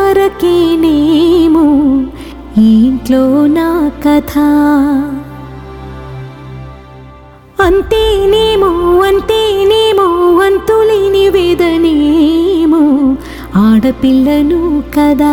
ఇంతవరకేనేమో ఈ ఇంట్లో నా కథ. అంతేనేమో అంతేనేమో అంతులేని వేదనేమో ఆడపిల్లను కదా.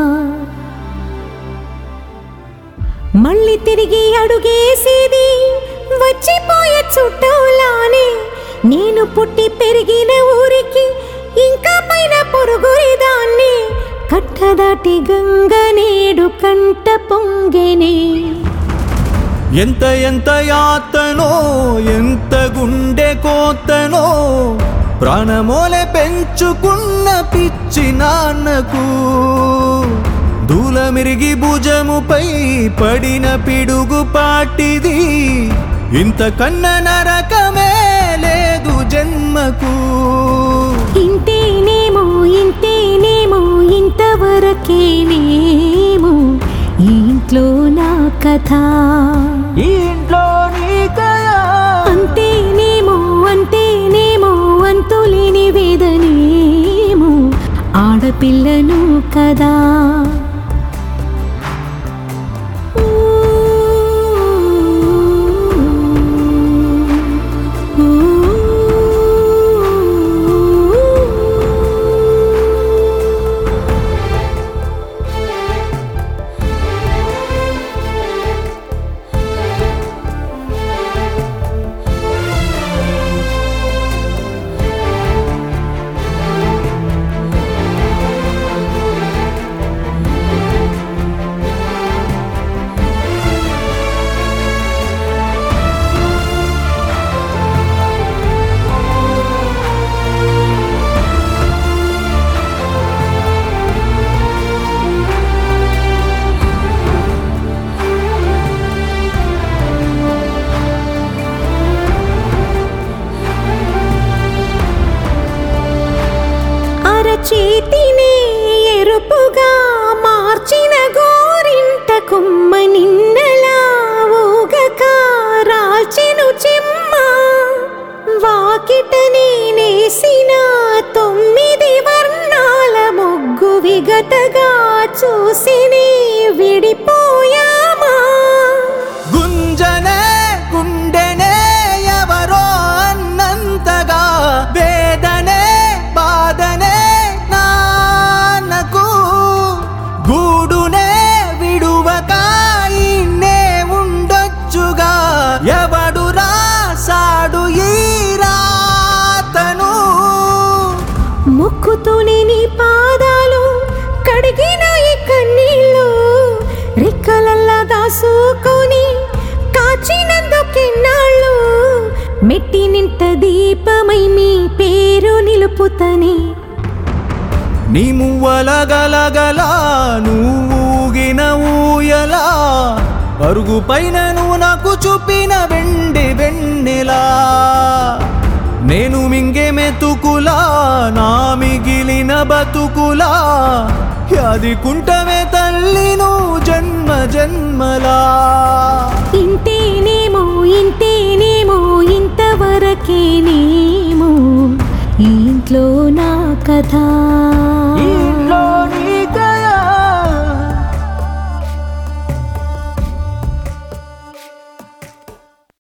మళ్ళీ తిరిగి అడుగేసేది వచ్చిపోయే చుట్టూలానే. నేను పుట్టి పెరిగిన ఊరికి ఇంకా పైన పొరుగురిదాన్ని. కట్టదాటి గంగ నేడు కంట పొంగెనే. ఎంత ఎంత యాతనో ఎంత గుండె కోతనో ప్రాణమోలే పెంచుకున్న పిచ్చి నాన్నకు దూలమిరిగి భుజముపై పడిన పిడుగు పాటిది. ఇంతకన్నా నరకమే లేదు జన్మకు. ఇంతేనేమో ఇంతేనేమో ఇంతవరకేనేమో ఈ ఇంట్లో నా కథ. ఈ ఇంట్లో నీ కథ. అంతేనేమో అంతేనేమో అంతులేని వేదనేమో ఆడపిల్లను కదా. చేతిని ఎరుపుగా మార్చిన గోరింట కొమ్మ నిన్నలా ఊగక రాల్చెను చెమ్మ. వాకిట నేనేసిన 9 వర్ణాల ముగ్గు విగతగా చూసిని విడిపోయామా. గుంజనే గుండెనే ఎవరో అన్నంతగా వేదనే బాధనే నాన్నకు. గూడునే విడువక ఇన్నే ఉండొచ్చుగా ఎవడు రాసాడు ఈ రాతను. ముక్కుతోనే నీ పాదాలు కడిగిన ఈ కన్నీళ్ళు రెక్కలల్లా దాసుకొని కాచినందుకెన్నాళ్ళు. మెట్టి నింట దీపమై మీ పేరు నిలుపుతని. నీ మువ్వల గలగల నువ్వుగిన ఊయలా అరుగు పైన నువ్వు నాకు చూపిన వెండి వెన్నెలా. నేను మింగే మెతుకులా నా మిగిలిన బతుకులా అది కుంటమే తల్లి నువ్వు జన్మ జన్మలా. ఇంతేనేమో ఇంతేనేమో ఇంతవరకేనేమో ఈ ఇంట్లో నా కథ.